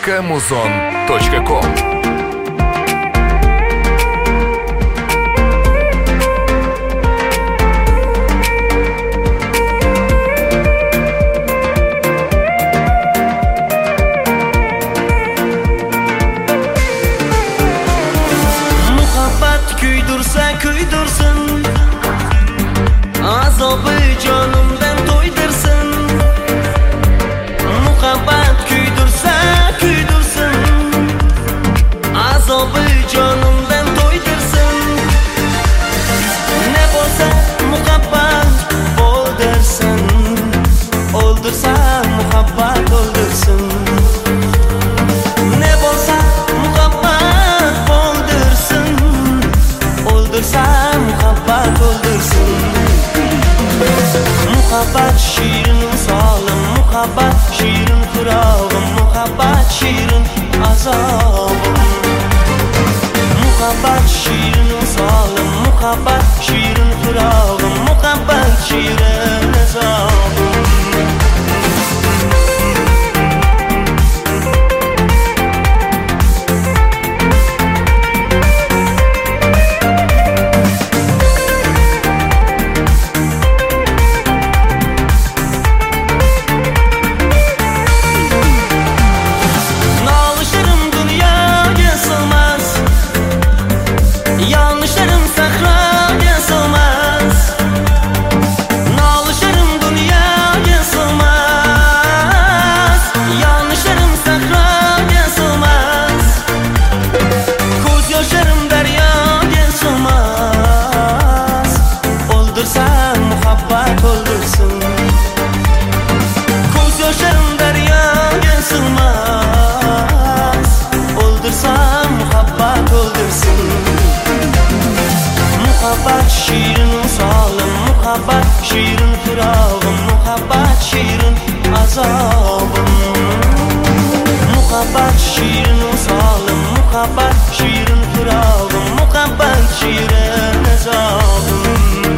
kamuzon.com. Kuydirsin, azobi jonimdan to'ydirsin. Muhabbat kuydirsin, azobi jonimdan to'ydirsin. Ne bo'lsa muhabbat o'ldirsin, o'ldirsa muhabbat o'ldirsin. Ne bo'lsa muhabbat o'ldirsin, o'ldirsa muhabbat o'ldirsin. Muhabbat shirin solim, muhabbat shirin firog'im, muhabbat shirin azobim. Muhabbat shirin solim, muhabbat shirin firog'im, muhabbat shirin azobim. Yanlışlarım sahraga sığmaz, nalışlarım dünyaya sığmaz. Yanlışlarım sahraga sığmaz, ko'z yoshlarım daryoga sığmaz. O'ldirsa muhabbat o'ldirsin, ko'z yoshlarım daryoga sığmaz. O'ldirsa muhabbat o'ldirsin. Muhabbat shirin solim, muhabbat shirin firog'im, muhabbat shirin azobim. Muhabbat shirin solim, muhabbat shirin firog'im, muhabbat shirin azobim.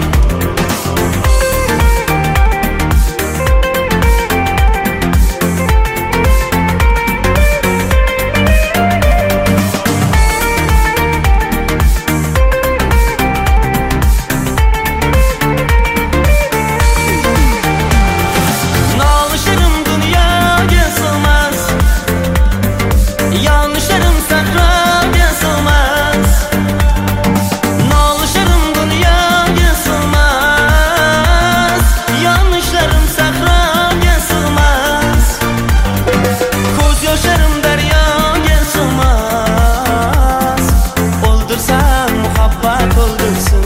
Yanlışlarım sahraga sığmaz, nalışlarım dünyaya sığmaz. Yanlışlarım sahraga sığmaz, ko'z yoshlarım daryoga sığmaz. O'ldirsa muhabbat o'ldirsin,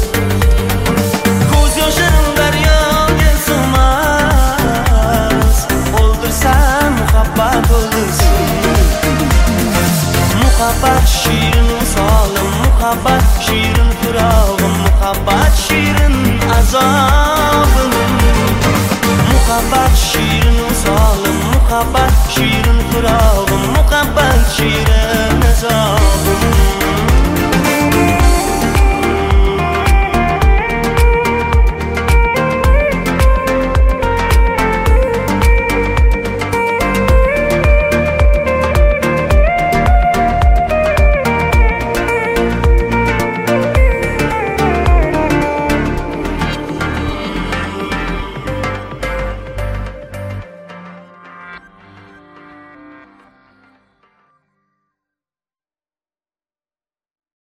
ko'z yoshlarım daryoga sığmaz. O'ldirsa muhabbat o'ldirsin. Muhabbat shirin solim, muhabbat shirin firog'im, muhabbat shirin azobim. Muhabbat shirin solim, muhabbat shirin